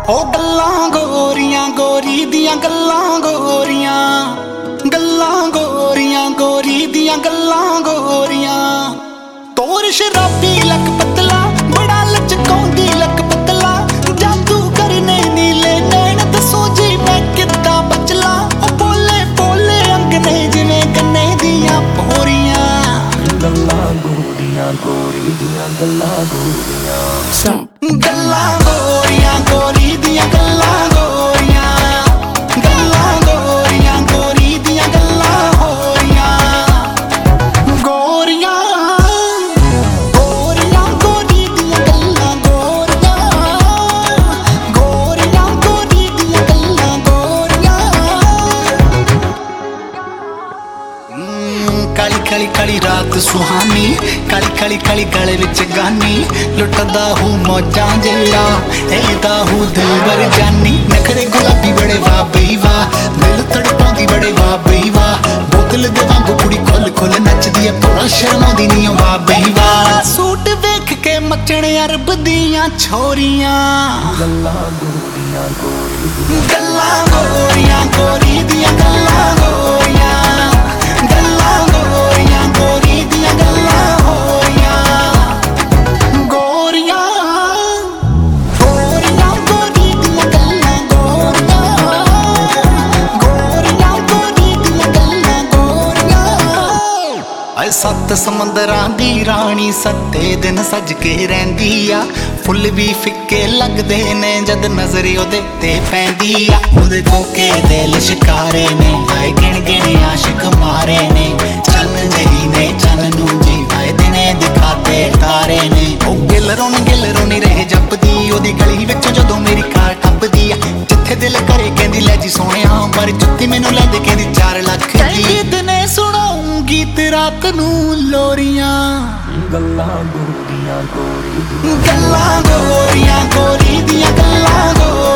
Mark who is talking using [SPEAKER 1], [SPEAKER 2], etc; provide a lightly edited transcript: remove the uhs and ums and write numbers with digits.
[SPEAKER 1] ओ गल्लां गोरियां गोरी दियां गल्लां गोरियां, गल्लां गोरियां गोरी दियां गल्लां गोरियां। तोर शराबी लक पतला बड़ा लचकाउंदी लक पतला, जादू करने नीले नैन दसो जी मैं किद्दां बचला। ओ बोले बोले अंगने जिवें गन्ने दियां पोरियां, गल्लां गोरियां गोरी दियां गल्लां गोरियां। गल्लां गोरियां गोरी दियां गल्लां गोरियां, गल्लां गोरियां गोरी दियां गल्लां होरियां। गोरियां गोरियां गोरी दियां गल्लां गोरियां, गोरियां गोरी दियां गल्लां गोरियां। काली काली काली रात सुहानी, काली काली काली गले विच गानी, लुटदा हूँ मौजां जेड़ा एदा हूँ दिलबर जानी। नखरे गुलाबी बड़े वाह बई वाह, दिल तड़पाउंदी बड़े वाह बई वाह। बोतल दे वांगू कुड़ी खुल खुल नचदी ऐ पर शर्माउंदी नी वाह बई वाह। सूट वेख के मचणे अरब दियां छोरियां, गल्लां गोरियां गोरी गल्लां गोरियां गोरी दियां गल्लां गोरियां, गल्लां गोरियां गोरी दियां गल्लां होरियां। गोरियां गोरियां गोरी दियां गल्लां गोरियां, गोरियां गोरी दियां गल्लां गोरियां। ऐ सत्त समंदरां दी रानी सत्ते दिन सज के रहिंदी आ, फुੱਲ भी फिक्के लगदे ने जद नजर ओदे ते पैंदी आ। ओदे कोके दे लिशकारे ने आए गिण गिण आशिक मारे ने, चन जही ने चन नू जी आए दिने दिखाते तारे ने। ओ गिलरों नी रहे जपदी ओदी गली विच जदों मेरी कार टपदी आ। जिथे दिल करे कहंदी लै जी सोहणिया पर जुत्ती मैनू लै दे कहंदी 4 लाख दी। दिने सुणाऊं गीत रात नू लोरियां, गल्लां गोरियां गोरी गल्लां गोरियां गोरी दियां गल्लां गोरी।